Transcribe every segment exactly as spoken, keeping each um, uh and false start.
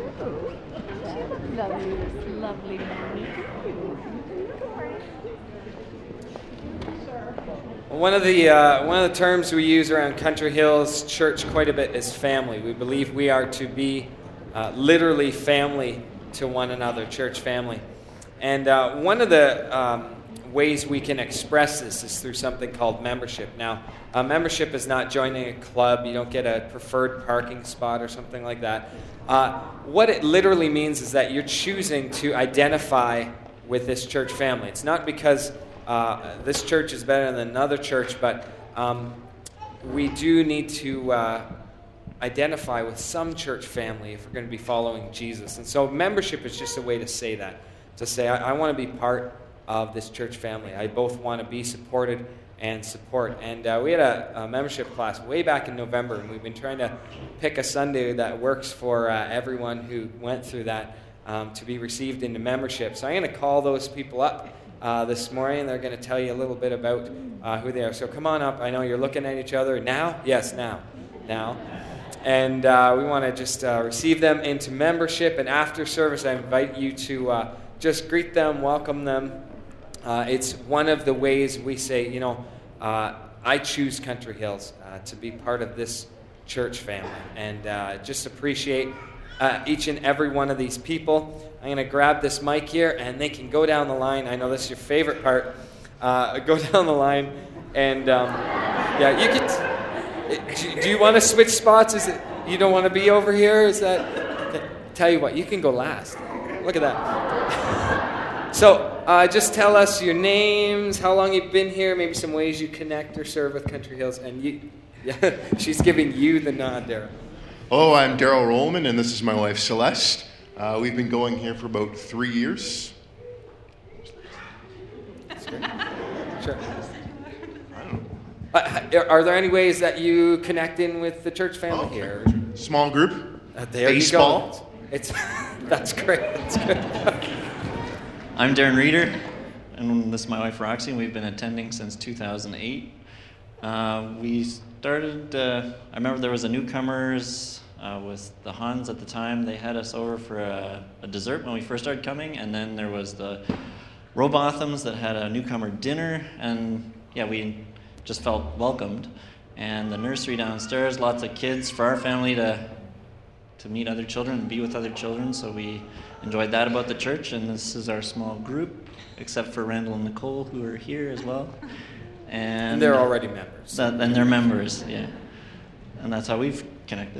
Lovely, lovely morning. One of the uh, one of the terms we use around Country Hills Church quite a bit is family. We believe we are to be uh, literally family to one another, church family. And uh, one of the um, ways we can express this is through something called membership. Now, uh, membership is not joining a club. You don't get a preferred parking spot or something like that. Uh, what it literally means is that you're choosing to identify with this church family. It's not because uh, this church is better than another church, but um, we do need to uh, identify with some church family if we're going to be following Jesus. And so membership is just a way to say that, to say, I, I want to be part of this church family. I both want to be supported and support. And uh, we had a, a membership class way back in November, and we've been trying to pick a Sunday that works for uh, everyone who went through that um, to be received into membership. So I'm going to call those people up uh, this morning. They're going to tell you a little bit about uh, who they are. So come on up. I know you're looking at each other. Now? Yes, now. Now. And uh, we want to just uh, receive them into membership. And after service, I invite you to uh, just greet them, welcome them. Uh, it's one of the ways we say, you know, uh, I choose Country Hills uh, to be part of this church family. And uh, just appreciate uh, each and every one of these people. I'm going to grab this mic here, and they can go down the line. I know this is your favorite part. Uh, go down the line. And, um, yeah, you can... Do you want to switch spots? Is it you don't want to be over here? Is that... Okay. Tell you what, you can go last. Look at that. So... Uh, just tell us your names, how long you've been here, maybe some ways you connect or serve with Country Hills. And you, yeah, she's giving you the nod, Daryl. Hello, I'm Daryl Rollman, and this is my wife, Celeste. Uh, we've been going here for about three years. That's great. Sure. I don't know. Uh, are there any ways that you connect in with the church family oh, here? Small group. Uh, there Baseball. You go. It's, that's great. That's good. I'm Darren Reeder, and this is my wife Roxy, and we've been attending since two thousand eight. Uh, we started, uh, I remember there was a newcomers uh, with the Hans at the time. They had us over for a, a dessert when we first started coming, and then there was the Robothams that had a newcomer dinner, and yeah, we just felt welcomed. And the nursery downstairs, lots of kids for our family to to meet other children and be with other children, so we enjoyed that about the church. And this is our small group, except for Randall and Nicole, who are here as well. And, and they're already members. That, and they're members, yeah. And that's how we've connected.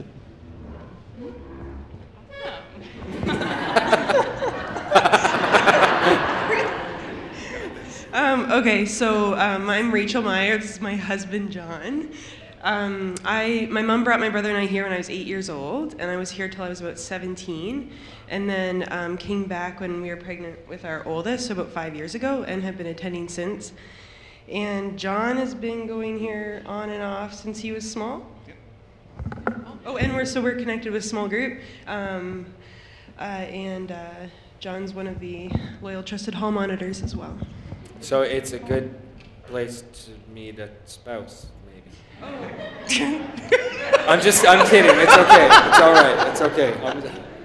um, okay, so um, I'm Rachel Meyer. This is my husband, John. Um, I my mom brought my brother and I here when I was eight years old, and I was here till I was about seventeen, and then um, came back when we were pregnant with our oldest, so about five years ago, and have been attending since. And John has been going here on and off since he was small. Yep. Oh, and we're so we're connected with small group, um, uh, and uh, John's one of the loyal, trusted hall monitors as well. So it's a good place to meet a spouse. Oh. I'm just, I'm kidding. It's okay. It's all right. It's okay. I'm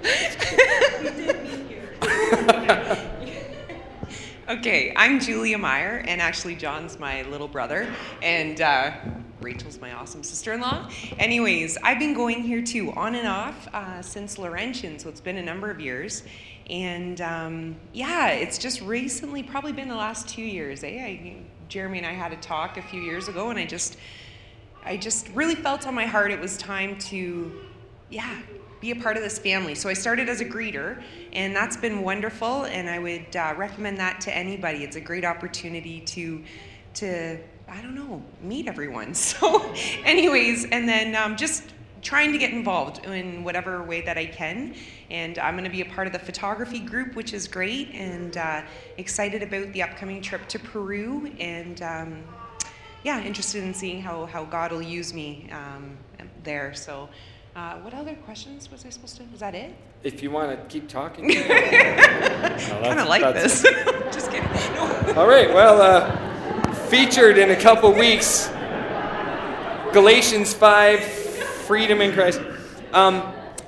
just... Okay, I'm Julia Meyer, and actually John's my little brother, and uh, Rachel's my awesome sister-in-law. Anyways, I've been going here too, on and off, uh, since Laurentian, so it's been a number of years. And um, yeah, it's just recently, probably been the last two years, eh? I, Jeremy and I had a talk a few years ago, and I just... I just really felt on my heart it was time to, yeah, be a part of this family. So I started as a greeter, and that's been wonderful, and I would uh, recommend that to anybody. It's a great opportunity to, to I don't know, meet everyone. So anyways, and then um, just trying to get involved in whatever way that I can. And I'm going to be a part of the photography group, which is great, and uh, excited about the upcoming trip to Peru, and um, yeah, interested in seeing how, how God will use me um, there. So uh, what other questions was I supposed to, was that it? If you want to keep talking. no, kind of like this. Just kidding. No. All right, well, uh, featured in a couple weeks, Galatians five, freedom in Christ. Um,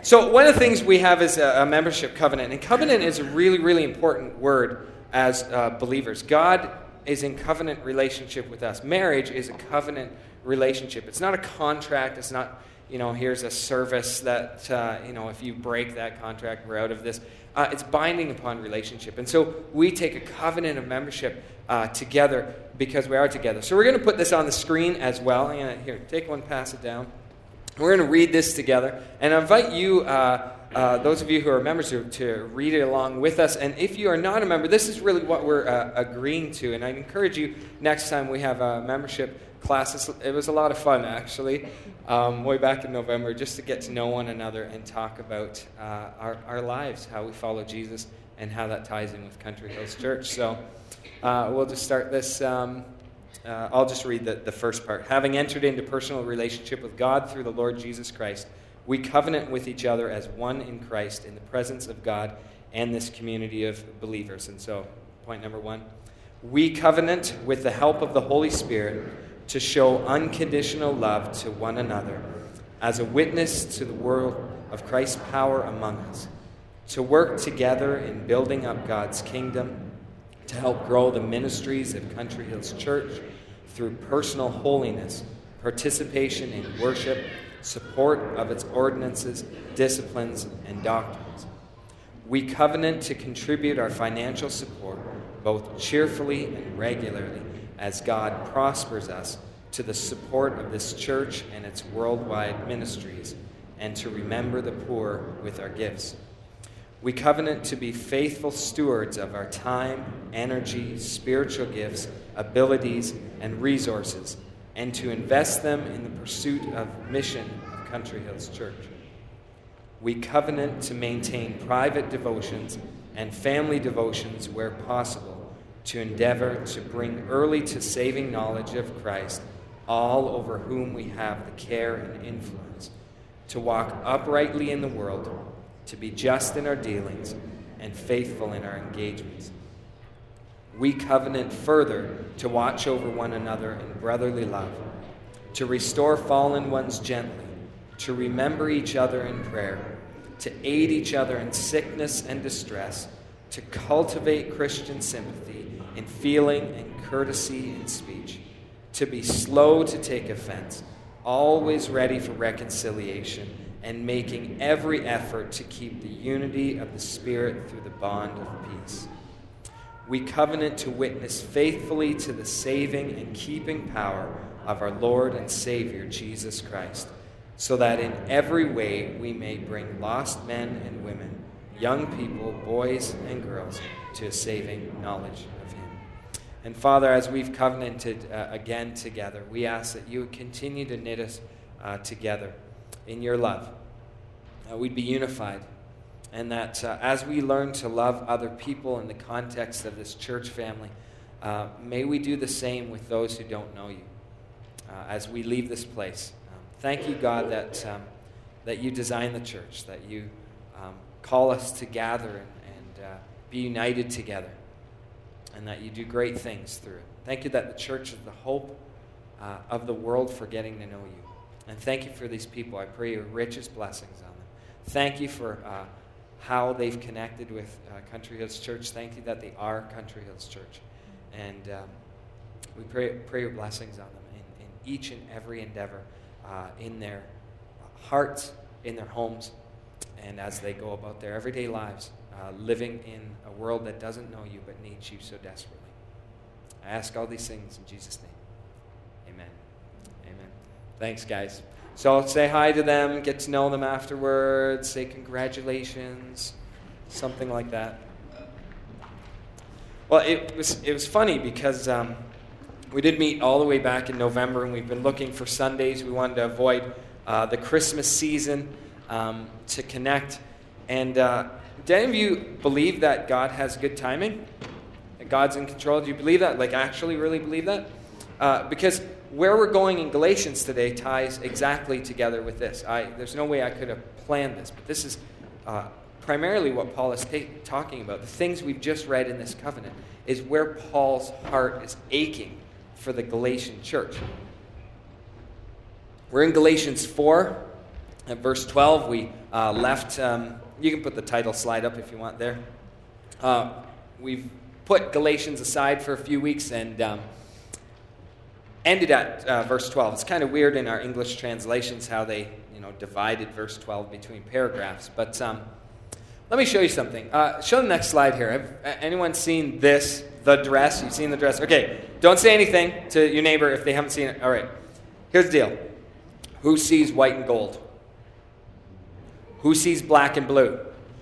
So one of the things we have is a, a membership covenant. And covenant is a really, really important word as uh, believers. God is in covenant relationship with us. Marriage is a covenant relationship. It's not a contract. It's not, you know, here's a service that, uh, you know, if you break that contract, we're out of this. Uh, it's binding upon relationship. And so we take a covenant of membership uh, together because we are together. So we're going to put this on the screen as well. I'm gonna, here, take one, pass it down. We're going to read this together. And I invite you, uh, uh, those of you who are members, to, to read it along with us. And if you are not a member, this is really what we're uh, agreeing to. And I encourage you, next time we have a membership class, it was a lot of fun, actually, um, way back in November, just to get to know one another and talk about uh, our, our lives, how we follow Jesus, and how that ties in with Country Hills Church. So uh, we'll just start this. Um, uh, I'll just read the, the first part. Having entered into personal relationship with God through the Lord Jesus Christ, we covenant with each other as one in Christ in the presence of God and this community of believers. And so, point number one, we covenant with the help of the Holy Spirit to show unconditional love to one another as a witness to the world of Christ's power among us, to work together in building up God's kingdom, to help grow the ministries of Country Hills Church through personal holiness, participation in worship, support of its ordinances, disciplines, and doctrines. We covenant to contribute our financial support, both cheerfully and regularly, as God prospers us to the support of this church and its worldwide ministries, and to remember the poor with our gifts. We covenant to be faithful stewards of our time, energy, spiritual gifts, abilities, and resources, and to invest them in the pursuit of mission of Country Hills Church. We covenant to maintain private devotions and family devotions where possible, to endeavor to bring early to saving knowledge of Christ all over whom we have the care and influence, to walk uprightly in the world, to be just in our dealings, and faithful in our engagements. We covenant further to watch over one another in brotherly love, to restore fallen ones gently, to remember each other in prayer, to aid each other in sickness and distress, to cultivate Christian sympathy in feeling and courtesy in speech, to be slow to take offense, always ready for reconciliation, and making every effort to keep the unity of the Spirit through the bond of peace. We covenant to witness faithfully to the saving and keeping power of our Lord and Savior, Jesus Christ, so that in every way we may bring lost men and women, young people, boys and girls, to a saving knowledge of Him. And Father, as we've covenanted uh, again together, we ask that you would continue to knit us uh, together in your love. Uh, we'd be unified. And that uh, as we learn to love other people in the context of this church family, uh, may we do the same with those who don't know you uh, as we leave this place. Um, thank you, God, that um, that you design the church, that you um, call us to gather and, and uh, be united together, and that you do great things through it. Thank you that the church is the hope uh, of the world for getting to know you. And thank you for these people. I pray your richest blessings on them. Thank you for uh, how they've connected with uh, Country Hills Church. Thank you that they are Country Hills Church. And um, we pray, pray your blessings on them in, in each and every endeavor, uh, in their hearts, in their homes, and as they go about their everyday lives, uh, living in a world that doesn't know you but needs you so desperately. I ask all these things in Jesus' name. Amen. Amen. Thanks, guys. So say hi to them, get to know them afterwards, say congratulations, something like that. Well, it was it was funny because um, we did meet all the way back in November, and we've been looking for Sundays. We wanted to avoid uh, the Christmas season um, to connect. And uh, do any of you believe that God has good timing? That God's in control? Do you believe that? Like, actually really believe that? Uh, because where we're going in Galatians today ties exactly together with this. I, there's no way I could have planned this, but this is uh, primarily what Paul is ta- talking about. The things we've just read in this covenant is where Paul's heart is aching for the Galatian church. We're in Galatians four, At verse twelve, we uh, left, um, you can put the title slide up if you want there. Uh, we've put Galatians aside for a few weeks and um, ended at uh, verse twelve. It's kind of weird in our English translations how they, you know, divided verse twelve between paragraphs. But um, let me show you something. Uh, show the next slide here. Have anyone seen this, the dress? You've seen the dress? Okay, don't say anything to your neighbor if they haven't seen it. All right, here's the deal. Who sees white and gold? Who sees black and blue?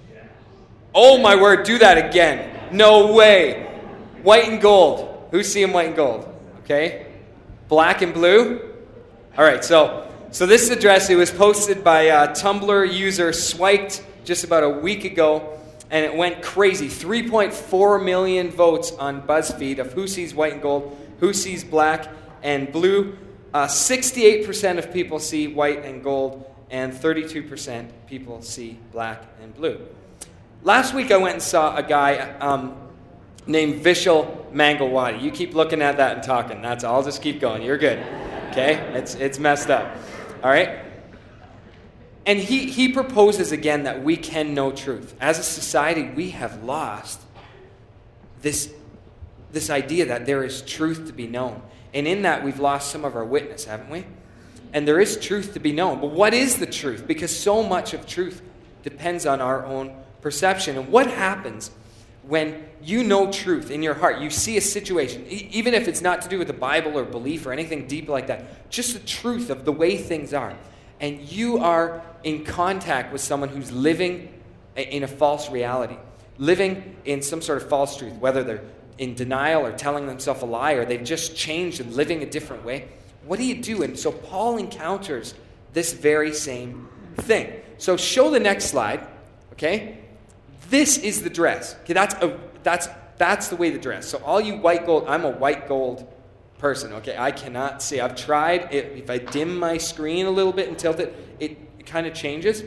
Oh my word, do that again. No way. White and gold. Who's seeing white and gold? Okay. Black and blue? All right, so so this is a dress. It was posted by uh, Tumblr user Swiked just about a week ago, and it went crazy. three point four million votes on BuzzFeed of who sees white and gold, who sees black and blue. Uh, sixty-eight percent of people see white and gold, and thirty-two percent people see black and blue. Last week I went and saw a guy um, named Vishal Mangalwadi. You keep looking at that and talking. That's all. I'll just keep going. You're good. Okay? It's it's messed up. All right? And he, he proposes again that we can know truth. As a society, we have lost this, this idea that there is truth to be known. And in that, we've lost some of our witness, haven't we? And there is truth to be known. But what is the truth? Because so much of truth depends on our own perception. And what happens when you know truth in your heart? You see a situation, e- even if it's not to do with the Bible or belief or anything deep like that, just the truth of the way things are. And you are in contact with someone who's living in a false reality, living in some sort of false truth, whether they're in denial or telling themselves a lie or they've just changed and living a different way. What do you do? And so Paul encounters this very same thing. So show the next slide, okay? This is the dress. Okay, that's a that's that's the way the dress. So all you white gold, I'm a white gold person, okay? I cannot see. I've tried. It, if I dim my screen a little bit and tilt it, it, it kind of changes.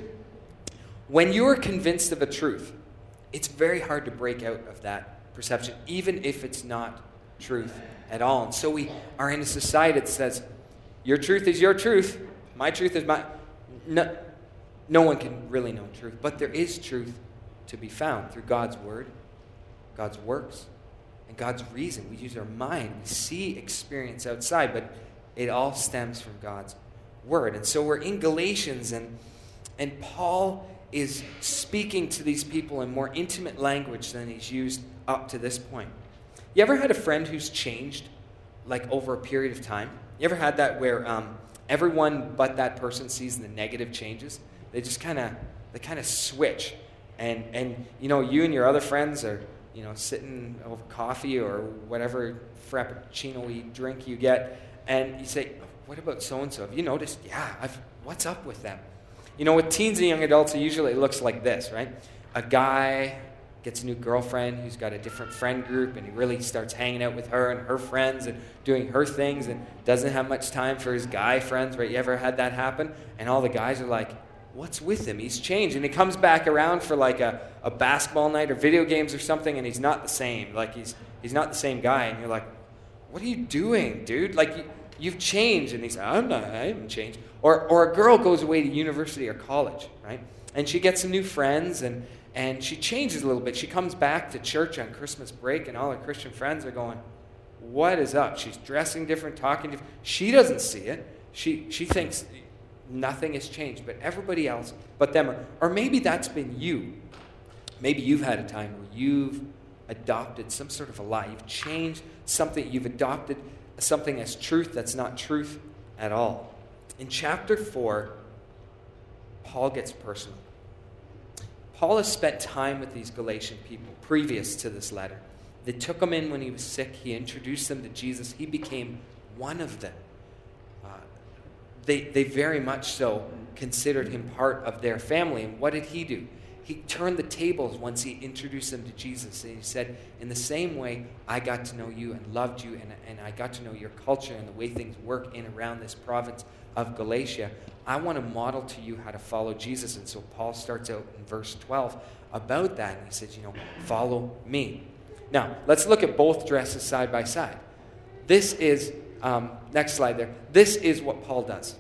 When you're convinced of a truth, it's very hard to break out of that perception, even if it's not truth at all. And so we are in a society that says, your truth is your truth, my truth is my... No, no one can really know truth, but there is truth to be found through God's word, God's works, and God's reason. We use our mind. We see experience outside, but it all stems from God's word. And so we're in Galatians, and and Paul is speaking to these people in more intimate language than he's used up to this point. You ever had a friend who's changed, like, over a period of time? You ever had that where um, everyone but that person sees the negative changes? They just kind of they kind of switch. And, and you know, you and your other friends are, you know, sitting over coffee or whatever frappuccino-y drink you get, and you say, what about so-and-so? Have you noticed? Yeah, I've, what's up with them? You know, with teens and young adults, it usually looks like this, right? A guy gets a new girlfriend who's got a different friend group, and he really starts hanging out with her and her friends and doing her things and doesn't have much time for his guy friends, right? You ever had that happen? And all the guys are like, what's with him? He's changed. And he comes back around for like a, a basketball night or video games or something, and he's not the same. Like, he's he's not the same guy. And you're like, what are you doing, dude? Like, you, you've changed. And he's like, I'm not, I haven't changed. Or or a girl goes away to university or college, right? And she gets some new friends, and, and she changes a little bit. She comes back to church on Christmas break, and all her Christian friends are going, what is up? She's dressing different, talking different. She doesn't see it. She she thinks nothing has changed, but everybody else but them. Are, or maybe that's been you. Maybe you've had a time where you've adopted some sort of a lie. You've changed something. You've adopted something as truth that's not truth at all. In chapter four, Paul gets personal. Paul has spent time with these Galatian people previous to this letter. They took him in when he was sick. He introduced them to Jesus. He became one of them. Uh, they, they very much so considered him part of their family. And what did he do? He turned the tables once he introduced them to Jesus. And he said, in the same way, I got to know you and loved you, and, and I got to know your culture and the way things work in and around this province of Galatia. I want to model to you how to follow Jesus. And so Paul starts out in verse twelve about that. And he says, you know, follow me. Now, let's look at both dresses side by side. This is, um, next slide there. This is what Paul does.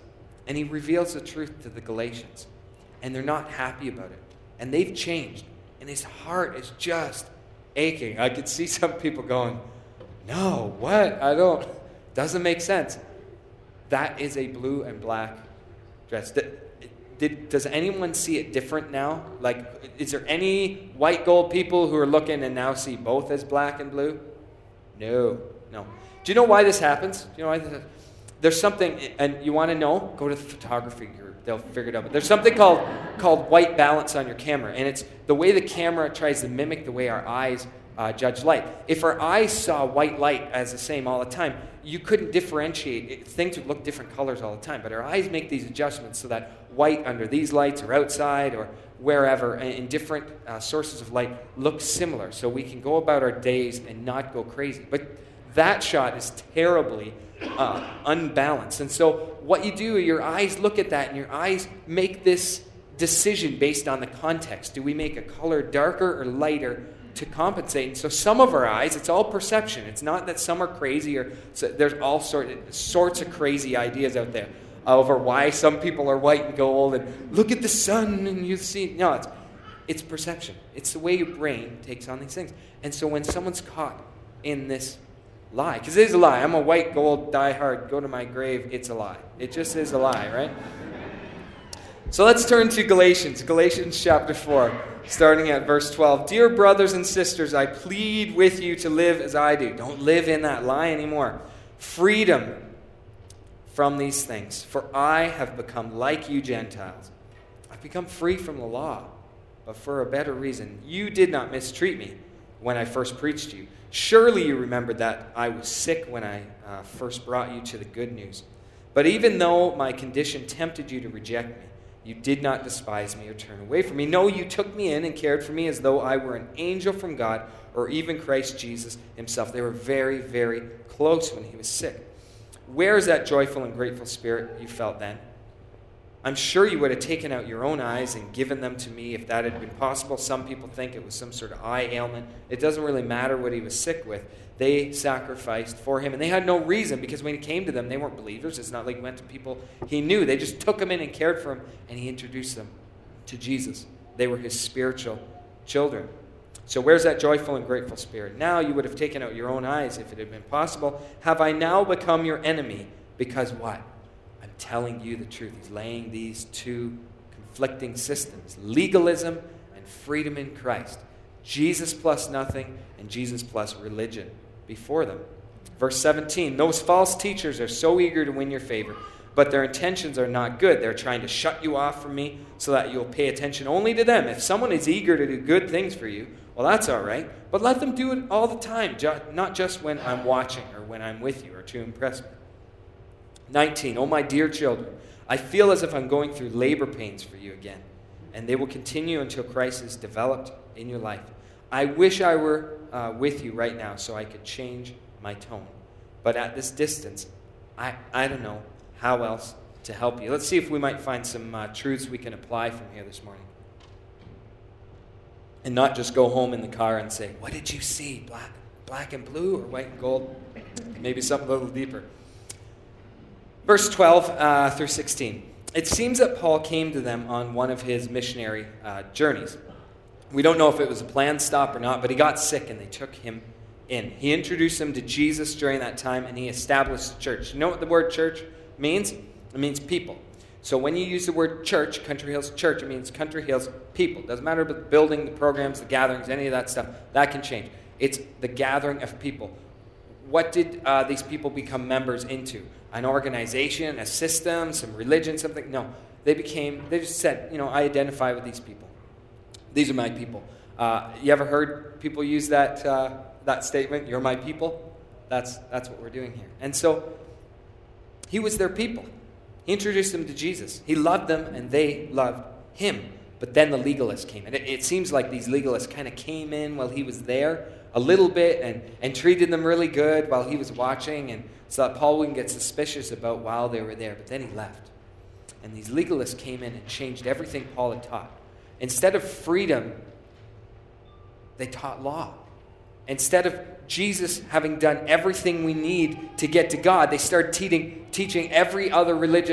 And he reveals the truth to the Galatians. And they're not happy about it. And they've changed. And his heart is just aching. I could see some people going, no, what? I don't, doesn't make sense. That is a blue and black dress. Did, did, does anyone see it different now? Like, is there any white gold people who are looking and now see both as black and blue? No, no. Do you know why this happens? Do you know why this happens? There's something, and you want to know? Go to the photography group. They'll figure it out. But there's something called called white balance on your camera, and it's the way the camera tries to mimic the way our eyes uh, judge light. If our eyes saw white light as the same all the time, you couldn't differentiate. It, things would look different colors all the time. But our eyes make these adjustments so that white under these lights or outside or wherever in different uh, sources of light look similar, so we can go about our days and not go crazy. But that shot is terribly uh, unbalanced. And so what you do, your eyes look at that, and your eyes make this decision based on the context. Do we make a color darker or lighter to compensate? And so some of our eyes, it's all perception. It's not that some are crazy, or so there's all sort, sorts of crazy ideas out there over why some people are white and gold, and look at the sun and you see. No, it's, it's perception. It's the way your brain takes on these things. And so when someone's caught in this lie, because it is a lie. I'm a white gold diehard, go to my grave, it's a lie. It just is a lie, right? So let's turn to Galatians, Galatians chapter four, starting at verse twelve. Dear brothers and sisters, I plead with you to live as I do. Don't live in that lie anymore. Freedom from these things, for I have become like you Gentiles. I've become free from the law, but for a better reason. You did not mistreat me when I first preached to you. Surely you remembered that I was sick when I uh, first brought you to the good news. But even though my condition tempted you to reject me, you did not despise me or turn away from me. No, you took me in and cared for me as though I were an angel from God, or even Christ Jesus himself. They were very, very close when he was sick. Where is that joyful and grateful spirit you felt then? I'm sure you would have taken out your own eyes and given them to me if that had been possible. Some people think it was some sort of eye ailment. It doesn't really matter what he was sick with. They sacrificed for him, and they had no reason, because when he came to them, they weren't believers. It's not like he went to people he knew. They just took him in and cared for him, and he introduced them to Jesus. They were his spiritual children. So where's that joyful and grateful spirit? Now you would have taken out your own eyes if it had been possible. Have I now become your enemy? Because what? I'm telling you the truth. He's laying these two conflicting systems, legalism and freedom in Christ. Jesus plus nothing and Jesus plus religion before them. Verse seventeen, those false teachers are so eager to win your favor, but their intentions are not good. They're trying to shut you off from me so that you'll pay attention only to them. If someone is eager to do good things for you, well, that's all right. But let them do it all the time, ju- not just when I'm watching or when I'm with you or to impress me. nineteen, oh my dear children, I feel as if I'm going through labor pains for you again, and they will continue until Christ is developed in your life. I wish I were uh, with you right now so I could change my tone. But at this distance, I, I don't know how else to help you. Let's see if we might find some uh, truths we can apply from here this morning. And not just go home in the car and say, what did you see? Black, black and blue or white and gold? Maybe something a little deeper. Verse twelve uh, through sixteen. It seems that Paul came to them on one of his missionary uh, journeys. We don't know if it was a planned stop or not, but he got sick and they took him in. He introduced them to Jesus during that time, and he established a church. You know what the word church means? It means people. So when you use the word church, Country Hills Church, it means Country Hills people. It doesn't matter about the building, the programs, the gatherings, any of that stuff. That can change. It's the gathering of people. What did uh, these people become members into? An organization, a system, some religion, something? No. They became, they just said, you know, I identify with these people. These are my people. Uh, you ever heard people use that uh, that statement, you're my people? That's, that's what we're doing here. And so he was their people. He introduced them to Jesus. He loved them, and they loved him. But then the legalists came in. It, it seems like these legalists kind of came in while he was there a little bit and, and treated them really good while he was watching, and so that Paul wouldn't get suspicious about while they were there. But then he left. And these legalists came in and changed everything Paul had taught. Instead of freedom, they taught law. Instead of Jesus having done everything we need to get to God, they started teaching, teaching every other religious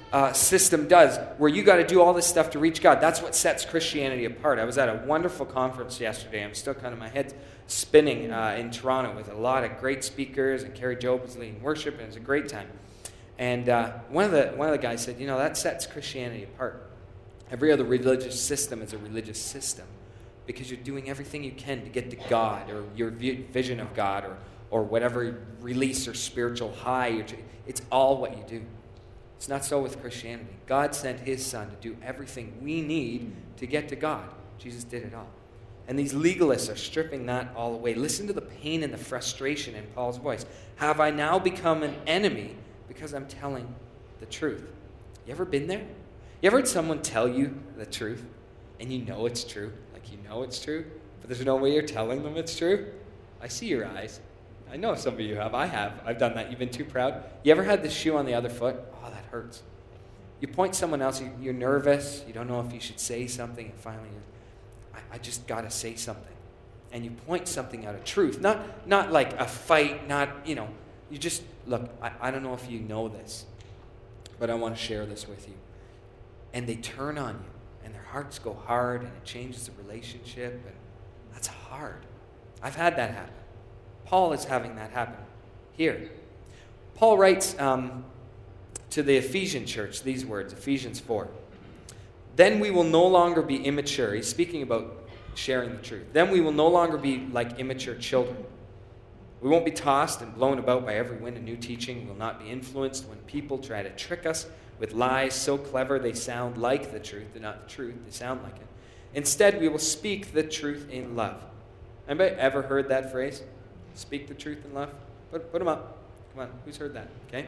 uh, system does, where you got to do all this stuff to reach God. That's what sets Christianity apart. I was at a wonderful conference yesterday. I'm still kind of, my head's spinning uh, in Toronto with a lot of great speakers, and Carrie Job was leading worship, and it was a great time. And uh, one of the one of the guys said, you know, that sets Christianity apart. Every other religious system is a religious system because you're doing everything you can to get to God or your vision of God or, or whatever release or spiritual high. You're, it's all what you do. It's not so with Christianity. God sent his son to do everything we need to get to God. Jesus did it all. And these legalists are stripping that all away. Listen to the pain and the frustration in Paul's voice. Have I now become an enemy because I'm telling the truth? You ever been there? You ever heard someone tell you the truth and you know it's true? Like you know it's true, but there's no way you're telling them it's true? I see your eyes. I know some of you have. I have. I've done that. You've been too proud. You ever had the shoe on the other foot? Oh, that hurts. You point someone else. You, you're nervous. You don't know if you should say something. And finally, I, I just got to say something. And you point something out of truth. Not, not like a fight. Not, you know, you just, look, I, I don't know if you know this, but I want to share this with you. And they turn on you. And their hearts go hard. And it changes the relationship. And that's hard. I've had that happen. Paul is having that happen here. Paul writes um, to the Ephesian church these words, Ephesians four. Then we will no longer be immature. He's speaking about sharing the truth. Then we will no longer be like immature children. We won't be tossed and blown about by every wind of new teaching. We will not be influenced when people try to trick us with lies so clever they sound like the truth. They're not the truth. They sound like it. Instead, we will speak the truth in love. Anybody ever heard that phrase? Speak the truth in love? Put, put them up. Come on, who's heard that? Okay?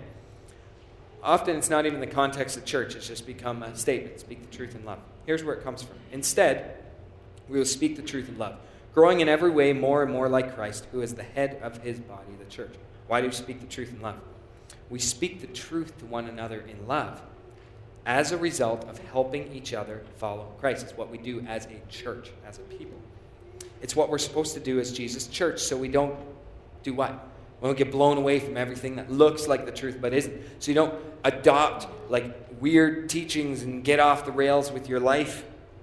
Often it's not even the context of church. It's just become a statement. Speak the truth in love. Here's where it comes from. Instead, we will speak the truth in love, growing in every way more and more like Christ, who is the head of his body, the church. Why do we speak the truth in love? We speak the truth to one another in love as a result of helping each other follow Christ. It's what we do as a church, as a people. It's what we're supposed to do as Jesus' church, so we don't do what? We don't get blown away from everything that looks like the truth but isn't. So you don't adopt like weird teachings and get off the rails with your life.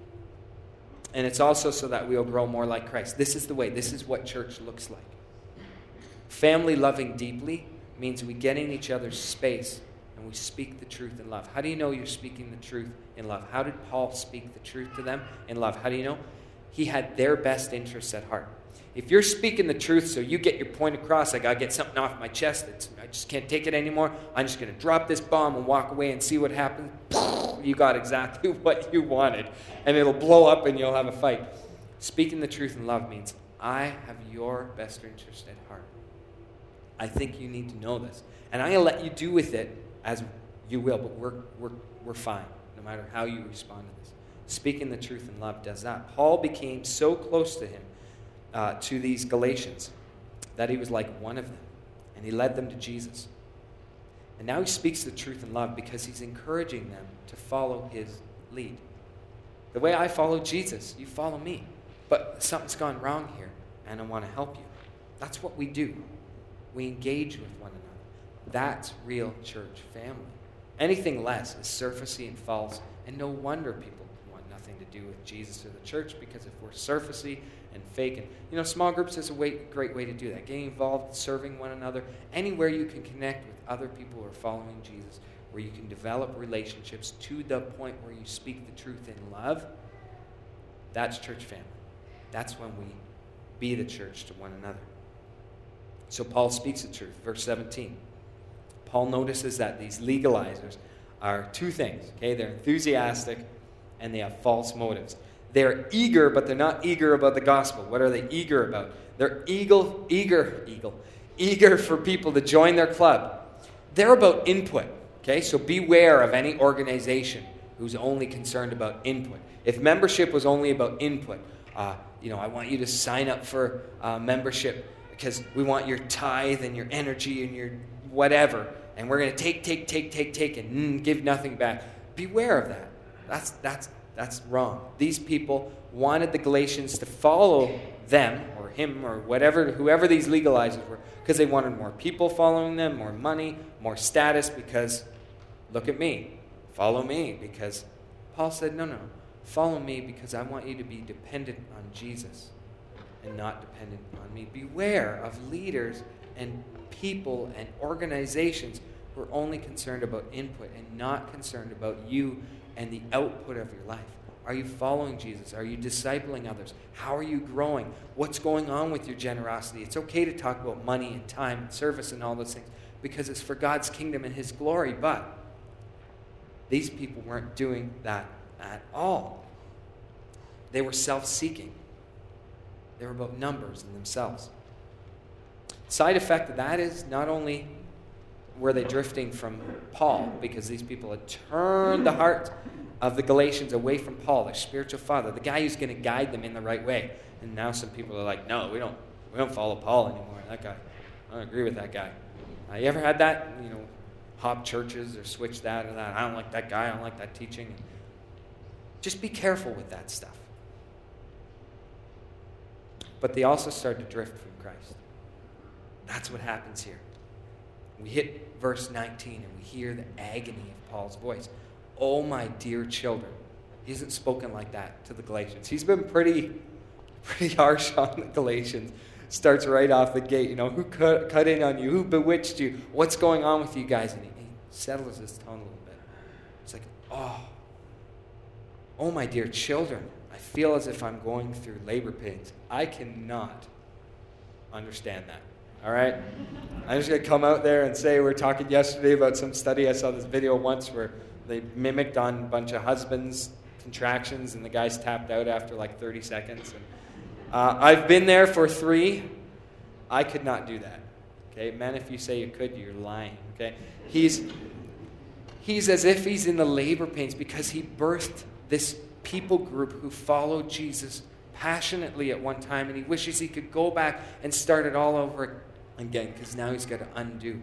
And it's also so that we'll grow more like Christ. This is the way. This is what church looks like. Family loving deeply means we get in each other's space and we speak the truth in love. How do you know you're speaking the truth in love? How did Paul speak the truth to them in love? How do you know? He had their best interests at heart. If you're speaking the truth so you get your point across, like I get something off my chest, it's, I just can't take it anymore, I'm just going to drop this bomb and walk away and see what happens, you got exactly what you wanted. And it'll blow up and you'll have a fight. Speaking the truth in love means I have your best interest at heart. I think you need to know this. And I'm going to let you do with it as you will, but we're, we're, we're fine, no matter how you respond to this. Speaking the truth in love does that. Paul became so close to him, uh, to these Galatians, that he was like one of them. And he led them to Jesus. And now he speaks the truth in love because he's encouraging them to follow his lead. The way I follow Jesus, you follow me. But something's gone wrong here, and I want to help you. That's what we do. We engage with one another. That's real church family. Anything less is surfacey and false, and no wonder people want nothing to do with Jesus or the church, because if we're surfacey and fake, and you know, small groups is a way, great way to do that. Getting involved, serving one another, anywhere you can connect with other people who are following Jesus, where you can develop relationships to the point where you speak the truth in love, that's church family. That's when we be the church to one another. So Paul speaks the truth. Verse seventeen. Paul notices that these legalizers are two things. Okay, they're enthusiastic and they have false motives. They're eager, but they're not eager about the gospel. What are they eager about? They're eager, eager, eager, eager for people to join their club. They're about input. Okay, so beware of any organization who's only concerned about input. If membership was only about input, uh, you know, I want you to sign up for uh, membership because we want your tithe and your energy and your whatever, and we're going to take, take, take, take, take, and mm, give nothing back. Beware of that. That's that's that's wrong. These people wanted the Galatians to follow them or him or whatever, whoever these legalizers were, because they wanted more people following them, more money, more status. Because look at me, follow me, because Paul said, no, no, follow me because I want you to be dependent on Jesus and not dependent on me. Beware of leaders and people and organizations who are only concerned about input and not concerned about you and the output of your life. Are you following Jesus? Are you discipling others? How are you growing? What's going on with your generosity? It's okay to talk about money and time and service and all those things because it's for God's kingdom and his glory, but these people weren't doing that at all. They were self-seeking. They were about numbers and themselves. Side effect of that is not only were they drifting from Paul, because these people had turned the heart of the Galatians away from Paul, their spiritual father, the guy who's going to guide them in the right way. And now some people are like, no, we don't we don't follow Paul anymore. That guy, I don't agree with that guy. Uh, you ever had that? You know, hop churches or switch that or that. I don't like that guy. I don't like that teaching. Just be careful with that stuff. But they also start to drift from Christ. That's what happens here. We hit verse nineteen and we hear the agony of Paul's voice. Oh, my dear children. He hasn't spoken like that to the Galatians. He's been pretty, pretty harsh on the Galatians. Starts right off the gate. You know, who cut, cut in on you? Who bewitched you? What's going on with you guys? And he, he settles his tone a little bit. It's like, oh, oh, my dear children. I feel as if I'm going through labor pains. I cannot understand that. All right? I'm just going to come out there and say we were talking yesterday about some study. I saw this video once where they mimicked on a bunch of husbands' contractions, and the guys tapped out after like thirty seconds. And, uh, I've been there for three. I could not do that. Okay? Men, if you say you could, you're lying. Okay? He's, he's as if he's in the labor pains because he birthed this people group who followed Jesus passionately at one time, and he wishes he could go back and start it all over again because now he's got to undo.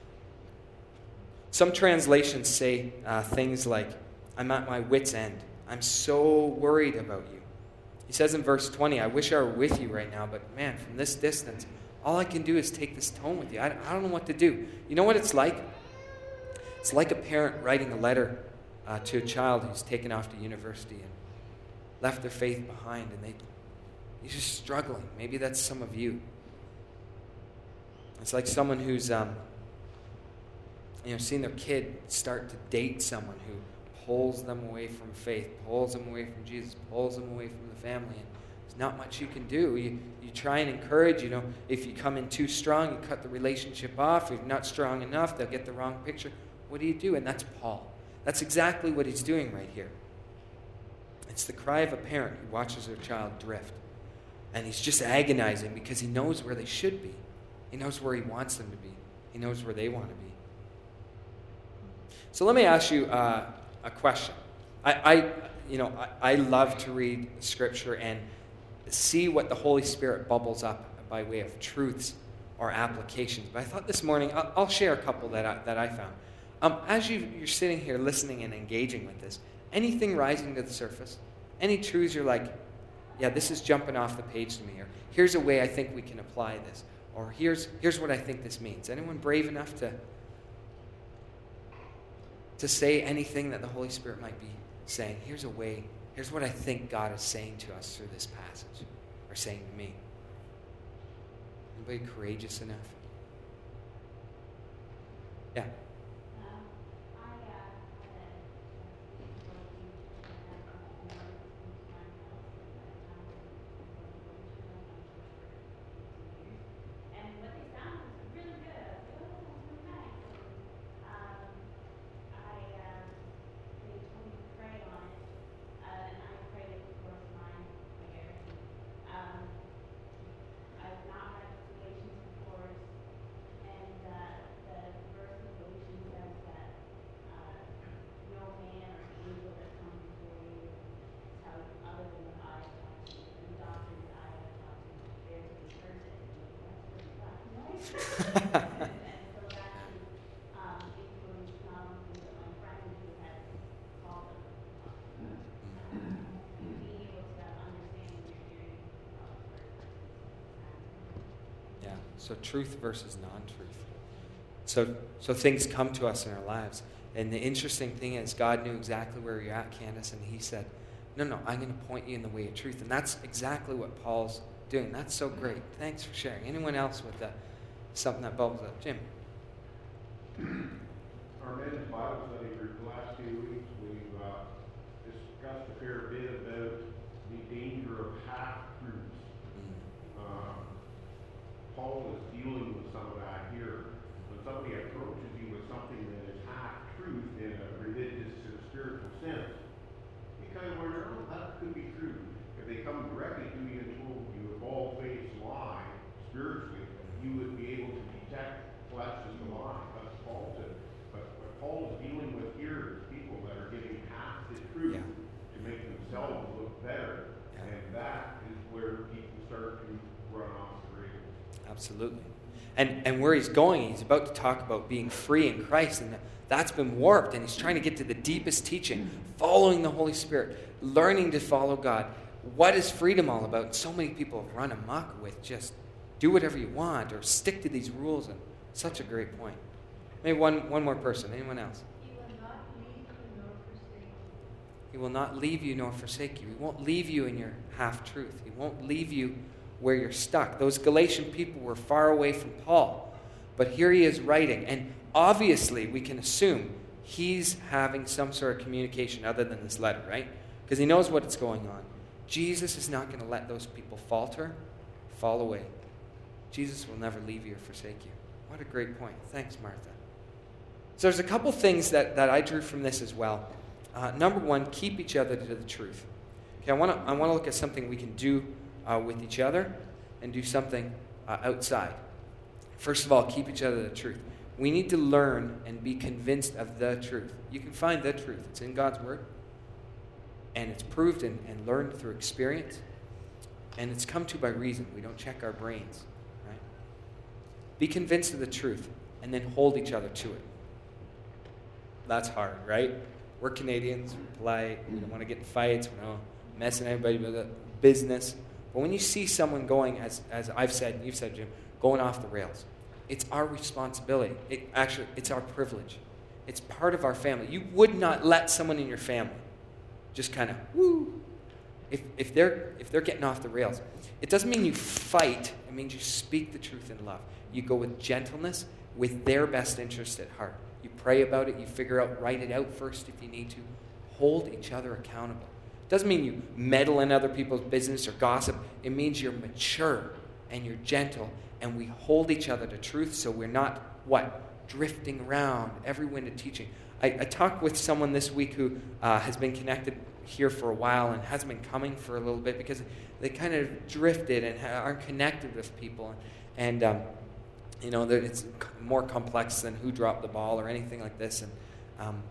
Some translations say uh, things like, I'm at my wit's end. I'm so worried about you. He says in verse twenty, I wish I were with you right now, but man, from this distance, all I can do is take this tone with you. I, I don't know what to do. You know what it's like? It's like a parent writing a letter uh, to a child who's taken off to university and left their faith behind, and they, they're just struggling. Maybe that's some of you. It's like someone who's um, you know, seen their kid start to date someone who pulls them away from faith, pulls them away from Jesus, pulls them away from the family, and there's not much you can do. You, you try and encourage, you know, if you come in too strong, you cut the relationship off. If you're not strong enough, they'll get the wrong picture. What do you do? And that's Paul. That's exactly what he's doing right here. It's the cry of a parent who watches their child drift. And he's just agonizing because he knows where they should be. He knows where he wants them to be. He knows where they want to be. So let me ask you uh, a question. I, I, you know, I, I love to read Scripture and see what the Holy Spirit bubbles up by way of truths or applications. But I thought this morning, I'll, I'll share a couple that I, that I found. Um, as you, you're sitting here listening and engaging with this, anything rising to the surface? Any truths you're like, yeah, this is jumping off the page to me, or here's a way I think we can apply this, or here's here's what I think this means. Anyone brave enough to to say anything that the Holy Spirit might be saying? Here's a way, here's what I think God is saying to us through this passage, or saying to me. Anybody courageous enough? Yeah. So truth versus non-truth. So, so things come to us in our lives. And the interesting thing is God knew exactly where you're at, Candace, and he said, no, no, I'm going to point you in the way of truth. And that's exactly what Paul's doing. That's so great. Thanks for sharing. Anyone else with that? Something that bubbles up? Jim? Our men's Bible study for the last few weeks, we've uh, discussed a fair bit about the danger of half-truths. Uh, Paul is dealing with some of that here. When somebody approaches you with something that is half-truth in a religious or spiritual sense, you kind of wonder, oh, that could be true. If they come directly to you and told you a bald-faced lie spiritually, you would be able to detect flesh as a lie. That's Paul said. But what Paul is dealing with here is people that are giving half the truth Yeah. to make themselves look better. Yeah. And that is where people start to run off the rails. Absolutely. And and where he's going, he's about to talk about being free in Christ, and that's been warped, and he's trying to get to the deepest teaching, following the Holy Spirit, learning to follow God. What is freedom all about? So many people have run amok with just do whatever you want or stick to these rules, and such a great point. Maybe one, one more person. Anyone else? He will not leave you nor forsake you. He won't leave you in your half-truth. He won't leave you where you're stuck. Those Galatian people were far away from Paul, but here he is writing, and obviously we can assume he's having some sort of communication other than this letter, right? Because he knows what's going on. Jesus is not going to let those people falter, fall away. Jesus will never leave you or forsake you. What a great point. Thanks, Martha. So there's a couple things that, that I drew from this as well. Uh, number one, keep each other to the truth. Okay, I want to I want to look at something we can do uh, with each other and do something uh, outside. First of all, keep each other to the truth. We need to learn and be convinced of the truth. You can find the truth. It's in God's Word. And it's proved and, and learned through experience. And it's come to by reason. We don't check our brains. Right? Be convinced of the truth and then hold each other to it. That's hard, right? We're Canadians, we're polite, we don't want to get in fights, we don't mess anybody with business. But when you see someone going, as, as I've said, and you've said, Jim, going off the rails, it's our responsibility. It, actually, it's our privilege. It's part of our family. You would not let someone in your family just kind of, woo, if, if, they're, if they're getting off the rails. It doesn't mean you fight. It means you speak the truth in love. You go with gentleness, with their best interest at heart. You pray about it. You figure out, write it out first if you need to. Hold each other accountable. It doesn't mean you meddle in other people's business or gossip. It means you're mature and you're gentle, and we hold each other to truth so we're not, what, drifting around every wind of teaching. I, I talked with someone this week who uh, has been connected here for a while and hasn't been coming for a little bit because they kind of drifted and aren't connected with people. And, um, you know, it's more complex than who dropped the ball or anything like this. And um,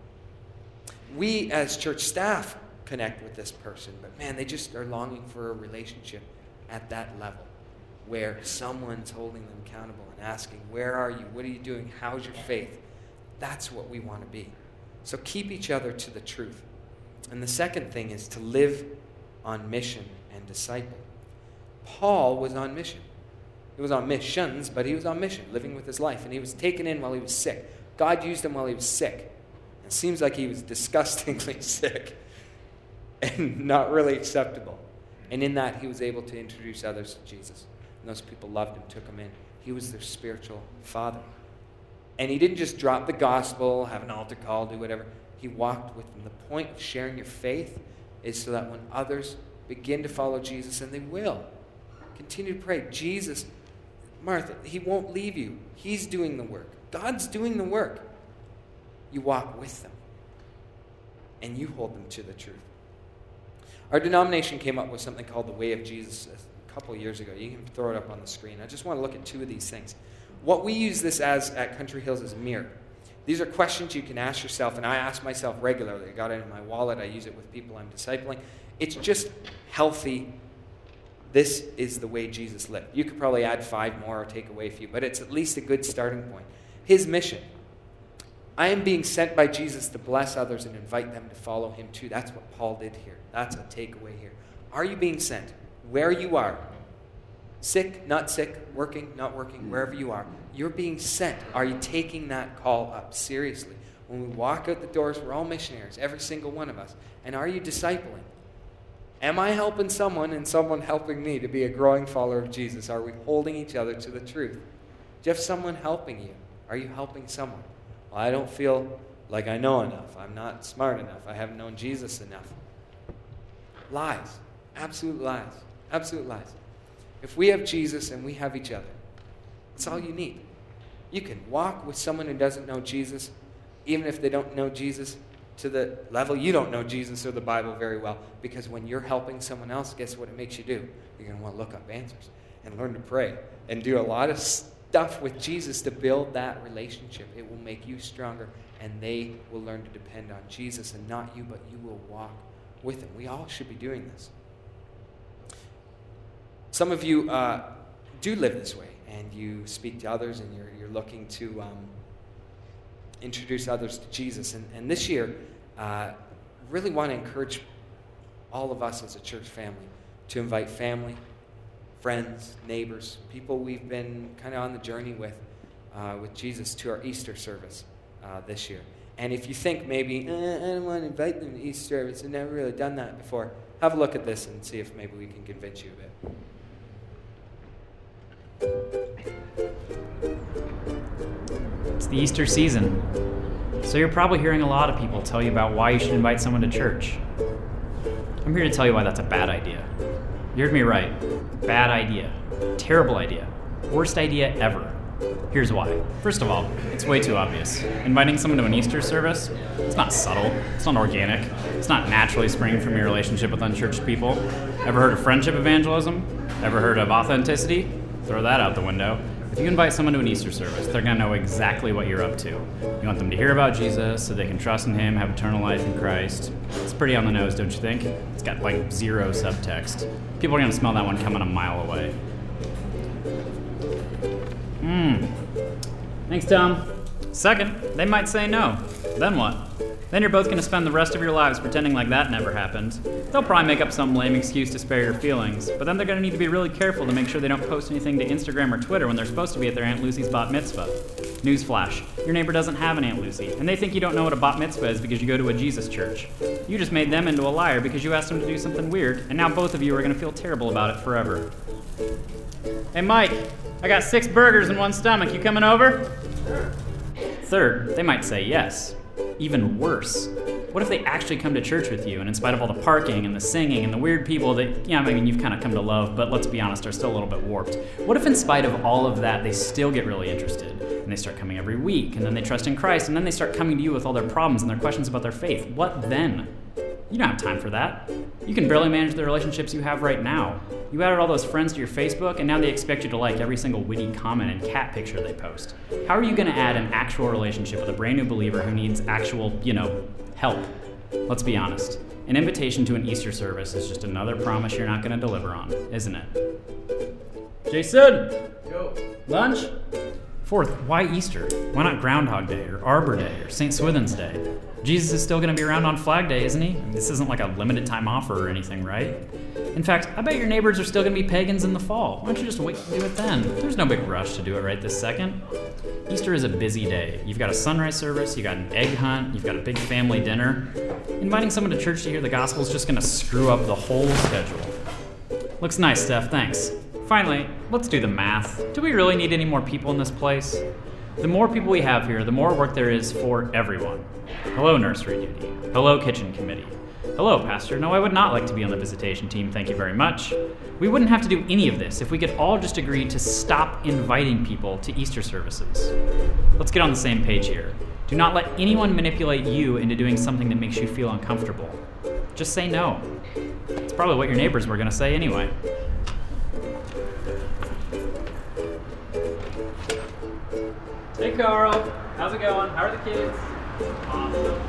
we as church staff connect with this person, but man, they just are longing for a relationship at that level where someone's holding them accountable and asking, where are you? What are you doing? How's your faith? That's what we want to be. So keep each other to the truth. And the second thing is to live on mission and disciple. Paul was on mission. He was on missions, but he was on mission, living with his life. And he was taken in while he was sick. God used him while he was sick. It seems like he was disgustingly sick and not really acceptable. And in that, he was able to introduce others to Jesus. And those people loved him, took him in. He was their spiritual father. And he didn't just drop the gospel, have an altar call, do whatever. He walked with them. The point of sharing your faith is so that when others begin to follow Jesus, and they will, continue to pray. Jesus, Martha, he won't leave you. He's doing the work. God's doing the work. You walk with them. And you hold them to the truth. Our denomination came up with something called the Way of Jesus a couple of years ago. You can throw it up on the screen. I just want to look at two of these things. What we use this as at Country Hills is a mirror. These are questions you can ask yourself, and I ask myself regularly. I got it in my wallet. I use it with people I'm discipling. It's just healthy. This is the way Jesus lived. You could probably add five more or take away a few, but it's at least a good starting point. His mission. I am being sent by Jesus to bless others and invite them to follow him too. That's what Paul did here. That's a takeaway here. Are you being sent? Where you are. Sick, not sick, working, not working, wherever you are. You're being sent. Are you taking that call up seriously? When we walk out the doors, we're all missionaries, every single one of us. And are you discipling? Am I helping someone and someone helping me to be a growing follower of Jesus? Are we holding each other to the truth? Do you have someone helping you? Are you helping someone? Well, I don't feel like I know enough. I'm not smart enough. I haven't known Jesus enough. Lies. Absolute lies. Absolute lies. If we have Jesus and we have each other, that's all you need. You can walk with someone who doesn't know Jesus, even if they don't know Jesus to the level you don't know Jesus or the Bible very well, because when you're helping someone else, guess what it makes you do? You're going to want to look up answers and learn to pray and do a lot of stuff with Jesus to build that relationship. It will make you stronger, and they will learn to depend on Jesus, and not you, but you will walk with him. We all should be doing this. Some of you uh, do live this way, and you speak to others, and you're, you're looking to um, introduce others to Jesus. And, and this year, uh, really want to encourage all of us as a church family to invite family, friends, neighbors, people we've been kind of on the journey with, uh, with Jesus, to our Easter service uh, this year. And if you think maybe, eh, I don't want to invite them to Easter service, I've never really done that before, have a look at this and see if maybe we can convince you a bit. It's the Easter season, so you're probably hearing a lot of people tell you about why you should invite someone to church. I'm here to tell you why that's a bad idea. You heard me right. Bad idea. Terrible idea. Worst idea ever. Here's why. First of all, it's way too obvious. Inviting someone to an Easter service, it's not subtle, it's not organic, it's not naturally springing from your relationship with unchurched people. Ever heard of friendship evangelism? Ever heard of authenticity? Throw that out the window. If you invite someone to an Easter service, they're going to know exactly what you're up to. You want them to hear about Jesus so they can trust in him, have eternal life in Christ. It's pretty on the nose, don't you think? It's got like zero subtext. People are going to smell that one coming a mile away. Mmm. Thanks, Tom. Second, they might say no. Then what? Then you're both going to spend the rest of your lives pretending like that never happened. They'll probably make up some lame excuse to spare your feelings, but then they're going to need to be really careful to make sure they don't post anything to Instagram or Twitter when they're supposed to be at their Aunt Lucy's bat mitzvah. Newsflash, your neighbor doesn't have an Aunt Lucy, and they think you don't know what a bat mitzvah is because you go to a Jesus church. You just made them into a liar because you asked them to do something weird, and now both of you are going to feel terrible about it forever. Hey, Mike, I got six burgers in one stomach. You coming over? Sure. Third, they might say yes. Even worse, what if they actually come to church with you, and in spite of all the parking and the singing and the weird people that, yeah, I mean, you've kind of come to love, but let's be honest, are still a little bit warped. What if in spite of all of that, they still get really interested, and they start coming every week, and then they trust in Christ, and then they start coming to you with all their problems and their questions about their faith? What then? You don't have time for that. You can barely manage the relationships you have right now. You added all those friends to your Facebook, and now they expect you to like every single witty comment and cat picture they post. How are you going to add an actual relationship with a brand new believer who needs actual, you know, help? Let's be honest. An invitation to an Easter service is just another promise you're not going to deliver on, isn't it? Jason! Yo. Lunch? Fourth, why Easter? Why not Groundhog Day or Arbor Day or Saint Swithin's Day? Jesus is still going to be around on Flag Day, isn't he? I mean, this isn't like a limited time offer or anything, right? In fact, I bet your neighbors are still going to be pagans in the fall. Why don't you just wait to do it then? There's no big rush to do it right this second. Easter is a busy day. You've got a sunrise service, you've got an egg hunt, you've got a big family dinner. Inviting someone to church to hear the gospel is just going to screw up the whole schedule. Looks nice, Steph, thanks. Finally, let's do the math. Do we really need any more people in this place? The more people we have here, the more work there is for everyone. Hello, nursery duty. Hello, kitchen committee. Hello, pastor. No, I would not like to be on the visitation team, thank you very much. We wouldn't have to do any of this if we could all just agree to stop inviting people to Easter services. Let's get on the same page here. Do not let anyone manipulate you into doing something that makes you feel uncomfortable. Just say no. It's probably what your neighbors were going to say anyway. Hey Carl, how's it going? How are the kids? Awesome.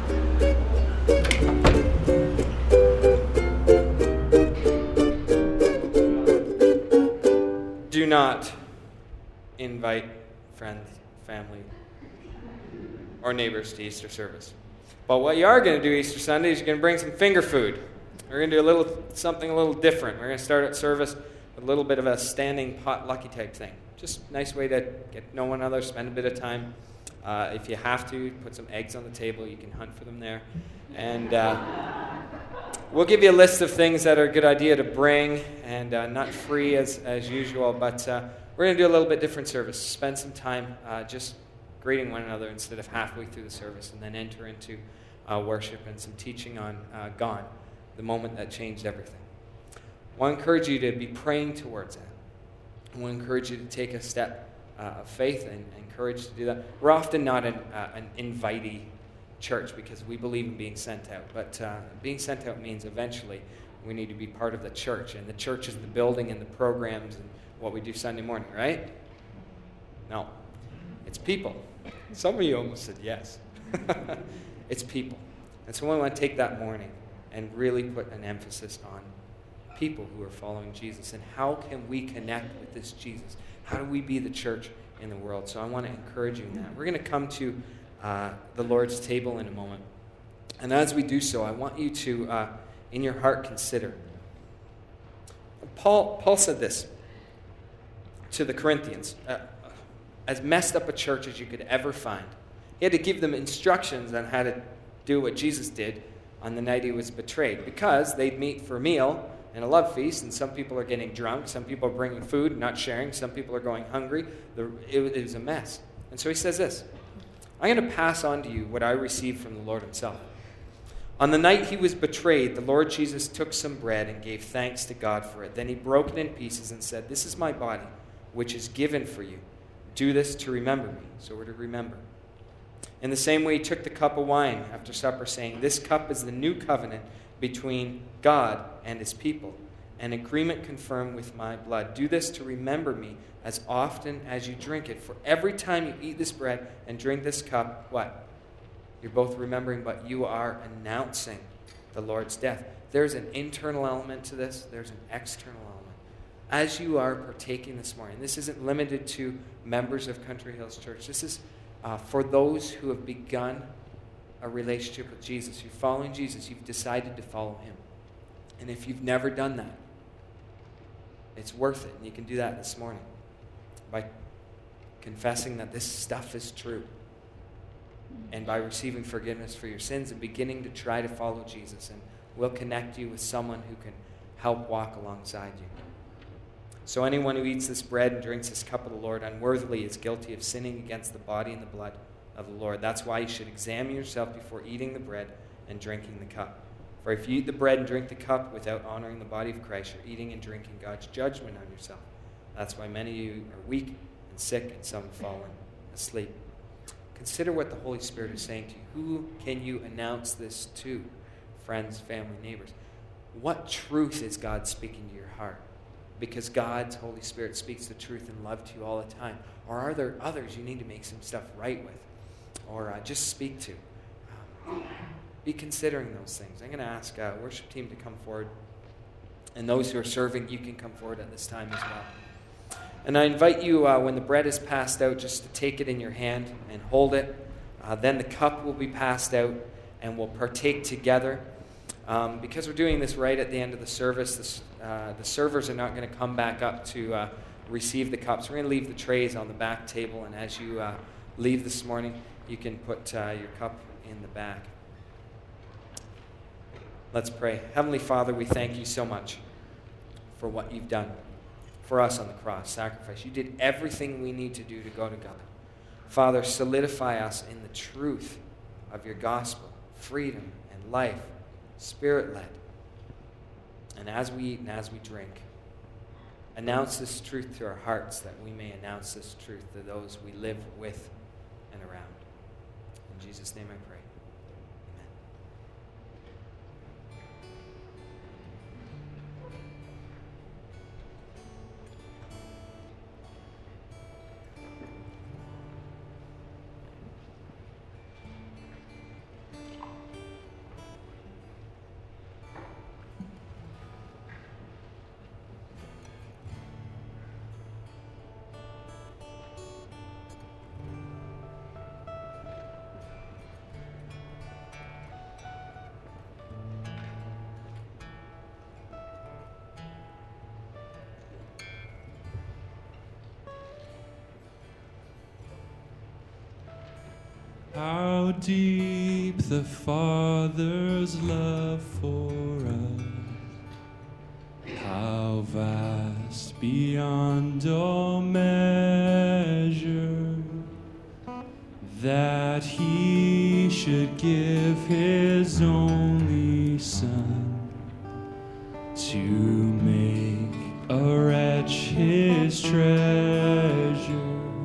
Do not invite friends, family, or neighbors to Easter service. But what you are going to do Easter Sunday is you're going to bring some finger food. We're going to do a little something a little different. We're going to start at service with a little bit of a standing potlucky type thing. Just a nice way to get to know one another, spend a bit of time. Uh, if you have to, put some eggs on the table. You can hunt for them there. And uh, we'll give you a list of things that are a good idea to bring, and uh, not free as, as usual, but uh, we're going to do a little bit different service. Spend some time uh, just greeting one another instead of halfway through the service, and then enter into uh, worship and some teaching on uh, Gone, the moment that changed everything. I want to encourage you to be praying towards that. I want to encourage you to take a step uh, of faith and encourage to do that. We're often not an, uh, an invitee church because we believe in being sent out. But uh, being sent out means eventually we need to be part of the church. And the church is the building and the programs and what we do Sunday morning, right? No. It's people. Some of you almost said yes. It's people. And so I want to take that morning and really put an emphasis on people who are following Jesus. And how can we connect with this Jesus? How do we be the church in the world? So I want to encourage you in that. We're going to come to uh, the Lord's table in a moment. And as we do so, I want you to, uh, in your heart, consider. Paul, Paul said this to the Corinthians. Uh, as messed up a church as you could ever find. He had to give them instructions on how to do what Jesus did on the night he was betrayed, because they'd meet for a meal and a love feast, and some people are getting drunk, some people are bringing food, not sharing, some people are going hungry. The, it, it was a mess. And so he says this, I'm going to pass on to you what I received from the Lord himself. On the night he was betrayed, the Lord Jesus took some bread and gave thanks to God for it. Then he broke it in pieces and said, this is my body, which is given for you. Do this to remember me. So we're to remember. In the same way, he took the cup of wine after supper, saying, this cup is the new covenant between God and his people, an agreement confirmed with my blood. Do this to remember me as often as you drink it. For every time you eat this bread and drink this cup, what? You're both remembering, but you are announcing the Lord's death. There's an internal element to this. There's an external element. As you are partaking this morning, this isn't limited to members of Country Hills Church. This is uh, for those who have begun a relationship with Jesus. You're following Jesus. You've decided to follow him. And if you've never done that, it's worth it. And you can do that this morning by confessing that this stuff is true, and by receiving forgiveness for your sins and beginning to try to follow Jesus. And we'll connect you with someone who can help walk alongside you. So anyone who eats this bread and drinks this cup of the Lord unworthily is guilty of sinning against the body and the blood of the Lord. That's why you should examine yourself before eating the bread and drinking the cup. For if you eat the bread and drink the cup without honoring the body of Christ, you're eating and drinking God's judgment on yourself. That's why many of you are weak and sick, and some have fallen asleep. Consider what the Holy Spirit is saying to you. Who can you announce this to? Friends, family, neighbors. What truth is God speaking to your heart? Because God's Holy Spirit speaks the truth and love to you all the time. Or are there others you need to make some stuff right with? Or uh, just speak to? Um, be considering those things. I'm going to ask uh, worship team to come forward. And those who are serving, you can come forward at this time as well. And I invite you, uh, when the bread is passed out, just to take it in your hand and hold it. Uh, then the cup will be passed out, and we'll partake together. Um, because we're doing this right at the end of the service, this, uh, the servers are not going to come back up to uh, receive the cups. We're going to leave the trays on the back table, and as you uh, leave this morning, you can put uh, your cup in the back. Let's pray. Heavenly Father, we thank you so much for what you've done for us on the cross, sacrifice. You did everything we need to do to go to God. Father, solidify us in the truth of your gospel, freedom and life, Spirit-led. And as we eat and as we drink, announce this truth to our hearts, that we may announce this truth to those we live with and around. In Jesus' name I pray. how deep the Father's love for us, how vast beyond all measure, that he should give his only Son to make a wretch his treasure.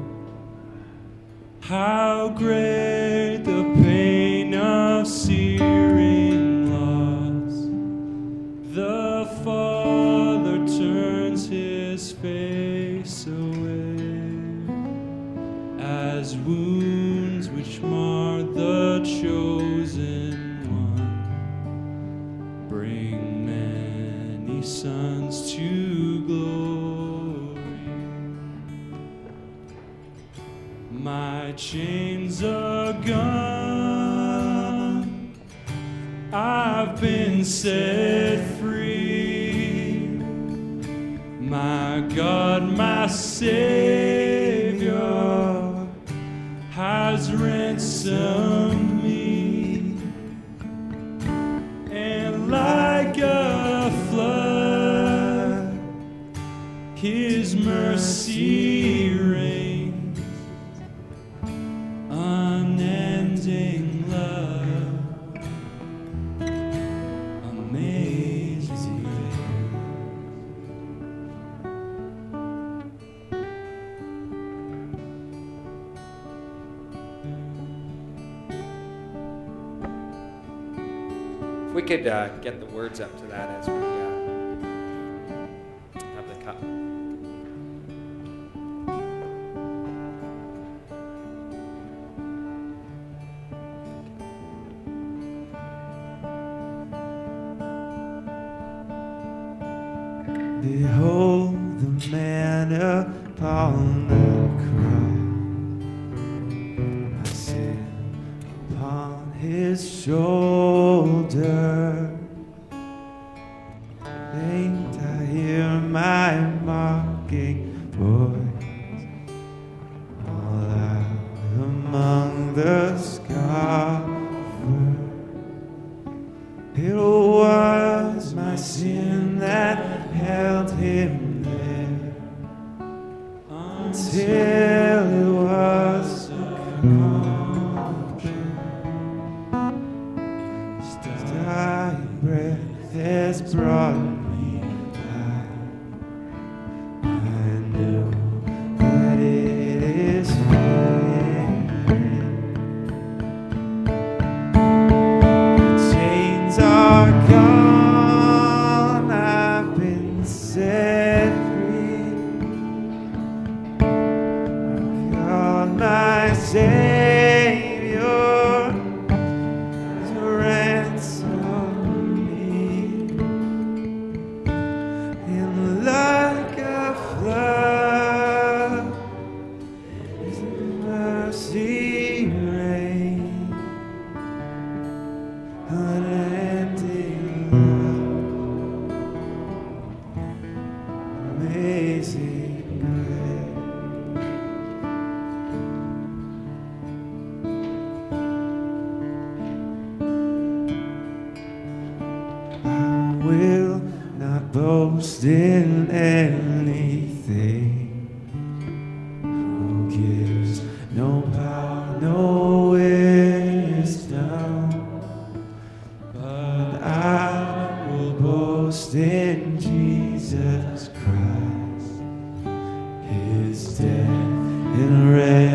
How great the pain of searing loss! The Father turns his face away, as wounds which mar the chosen one bring many sons to glory. My chains are gone, I've been set free. My God, my Savior, has ransomed me, and like a flood, his mercy reigns, unending love, amazing grace. If we could uh, get the words up to that as we uh, have the cup. Behold the man upon the cross, I sit upon his shoulder. Ain't I hear my mocking voice all out among the scoffers? It was my sin that held him there until it was accomplished. His dying breath has brought me life. I know that it is finished. The chains are gone, I've been set free. God, my Savior, has ransomed me, and like a flood, his mercy reigns, unending love, amazing grace. I will not boast in anything. Who gives no power, no wisdom? But I will boast in Jesus Christ, his death and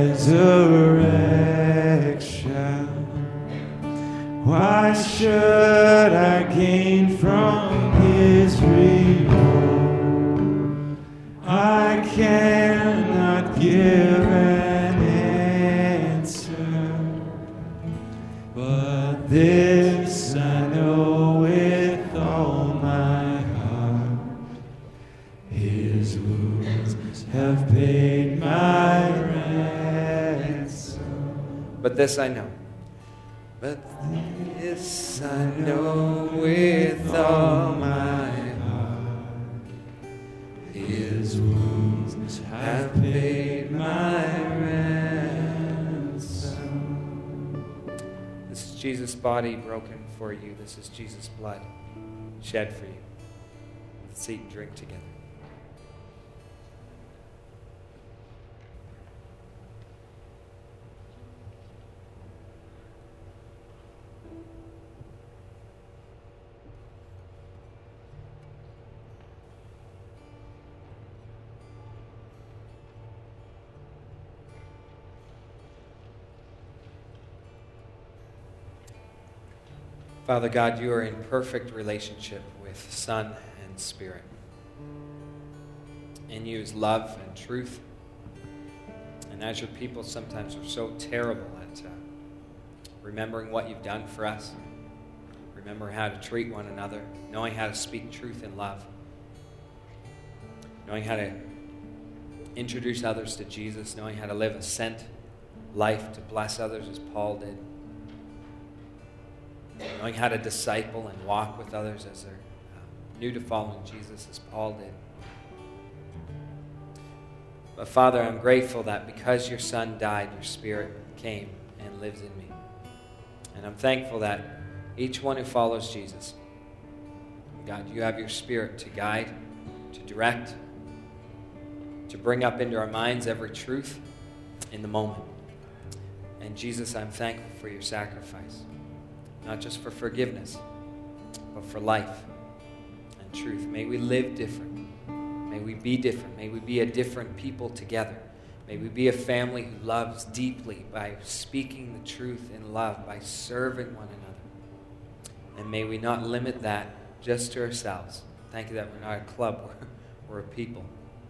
resurrection. Why should I gain from his reward? I cannot give an answer, but this I know with all my heart: his wounds have paid my ransom. But this I know. But this I know with all my heart: his wounds have paid my ransom. Jesus' body broken for you. This is Jesus' blood shed for you. Let's eat and drink together. Father God, you are in perfect relationship with Son and Spirit. And you use love and truth. And as your people sometimes are so terrible at uh, remembering what you've done for us, remembering how to treat one another, knowing how to speak truth in love, knowing how to introduce others to Jesus, knowing how to live a sent life to bless others as Paul did, knowing how to disciple and walk with others as they're uh, new to following Jesus, as Paul did. But Father, I'm grateful that because your Son died, your Spirit came and lives in me. And I'm thankful that each one who follows Jesus, God, you have your Spirit to guide, to direct, to bring up into our minds every truth in the moment. And Jesus, I'm thankful for your sacrifice. Not just for forgiveness, but for life and truth. May we live different. May we be different. May we be a different people together. May we be a family who loves deeply by speaking the truth in love, by serving one another. And may we not limit that just to ourselves. Thank you that we're not a club, we're, we're a people.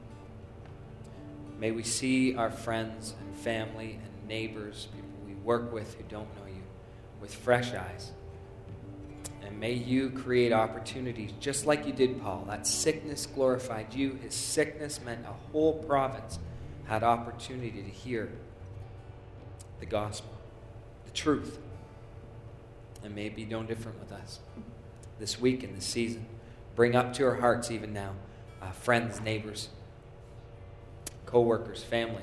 May we see our friends and family and neighbors, people we work with who don't know you, with fresh eyes. And may you create opportunities just like you did Paul. That sickness glorified you. His sickness meant a whole province had opportunity to hear the gospel, the truth. And may it be no different with us this week and this season. Bring up to our hearts even now, uh, friends, neighbors, co-workers, family,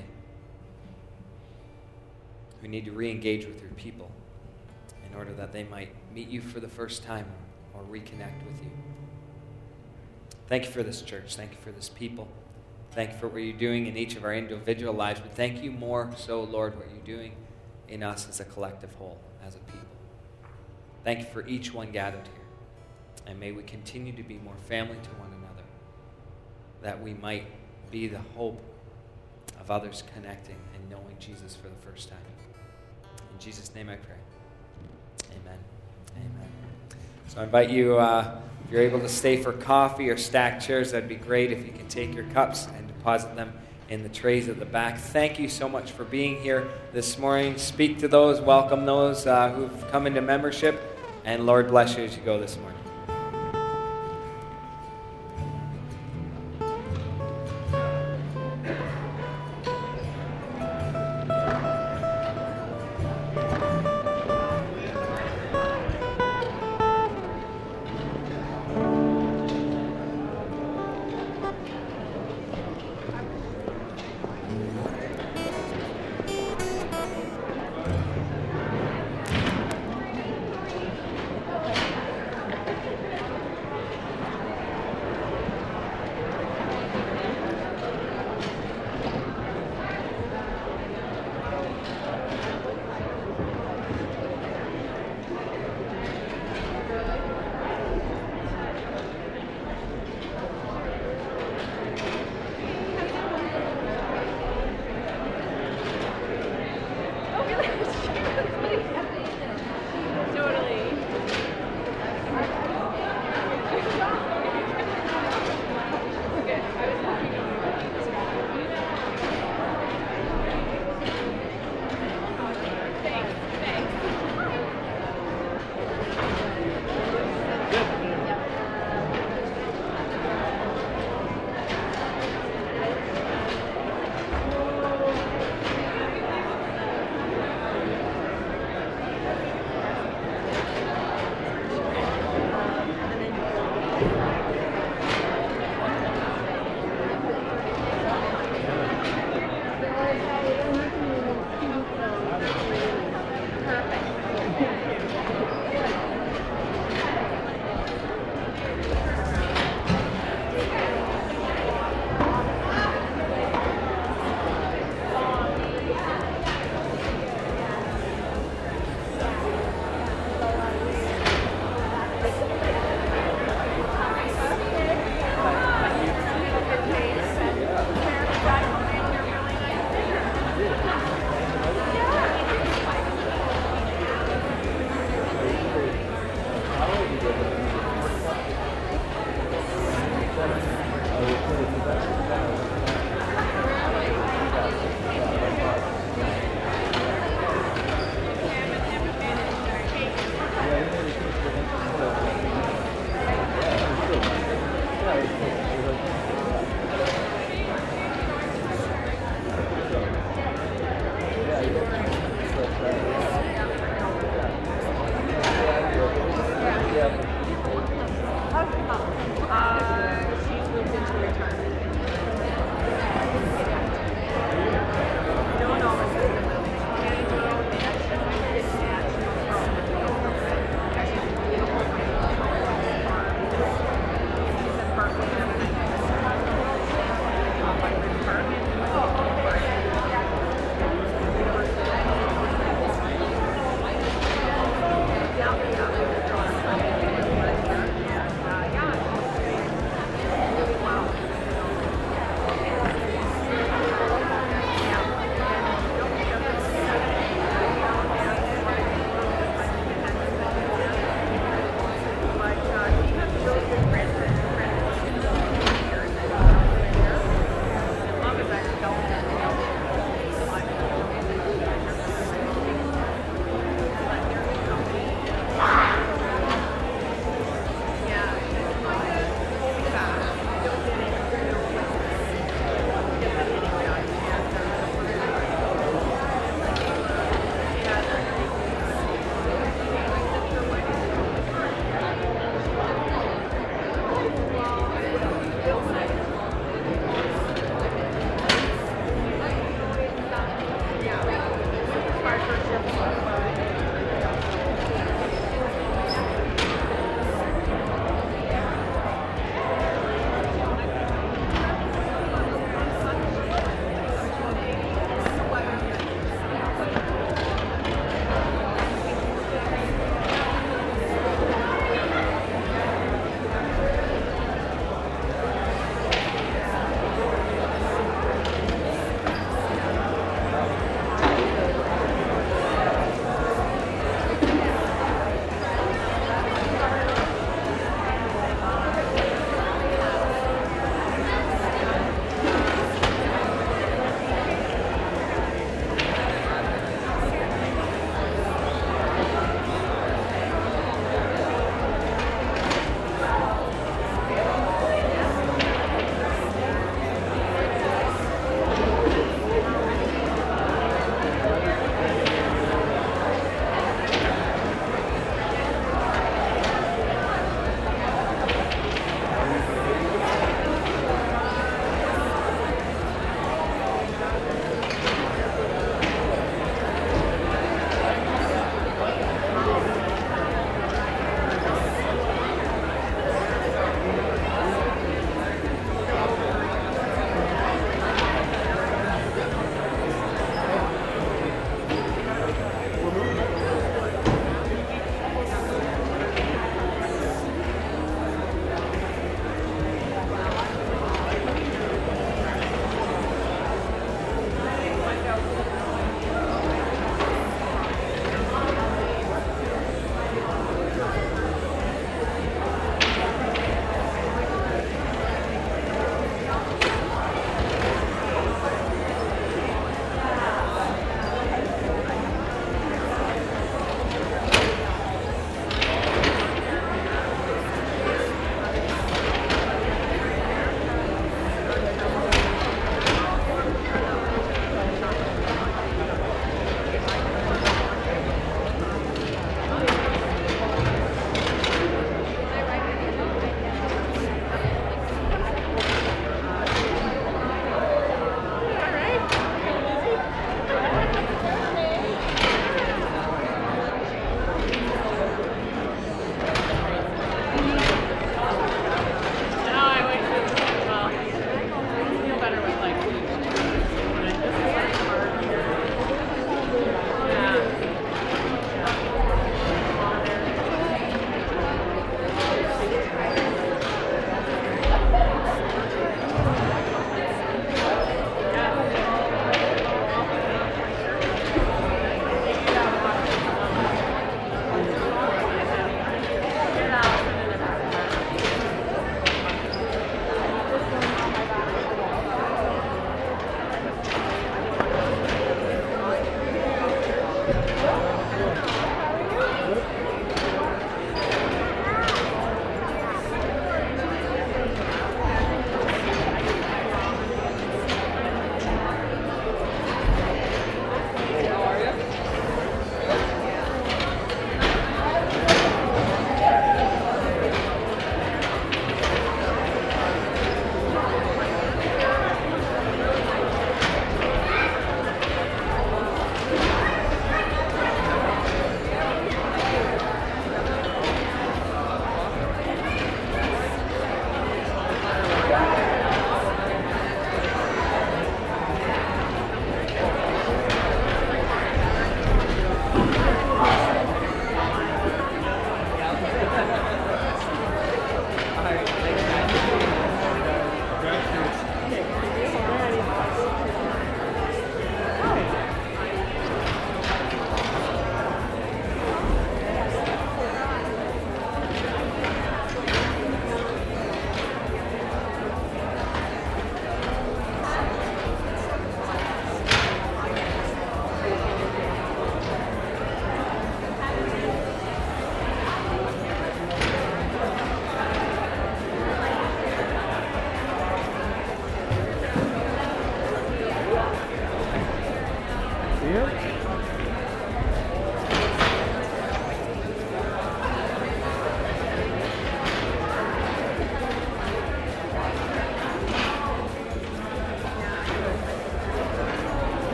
who need to re-engage with your people in order that they might meet you for the first time or reconnect with you. Thank you for this church. Thank you for this people. Thank you for what you're doing in each of our individual lives. But thank you more so, Lord, what you're doing in us as a collective whole, as a people. Thank you for each one gathered here. And may we continue to be more family to one another, that we might be the hope of others connecting and knowing Jesus for the first time. In Jesus' name I pray. Amen. Amen. So I invite you, uh, if you're able to stay for coffee or stack chairs, that'd be great if you can take your cups and deposit them in the trays at the back. Thank you so much for being here this morning. Speak to those, welcome those uh, who've come into membership, and Lord bless you as you go this morning. I will play the best.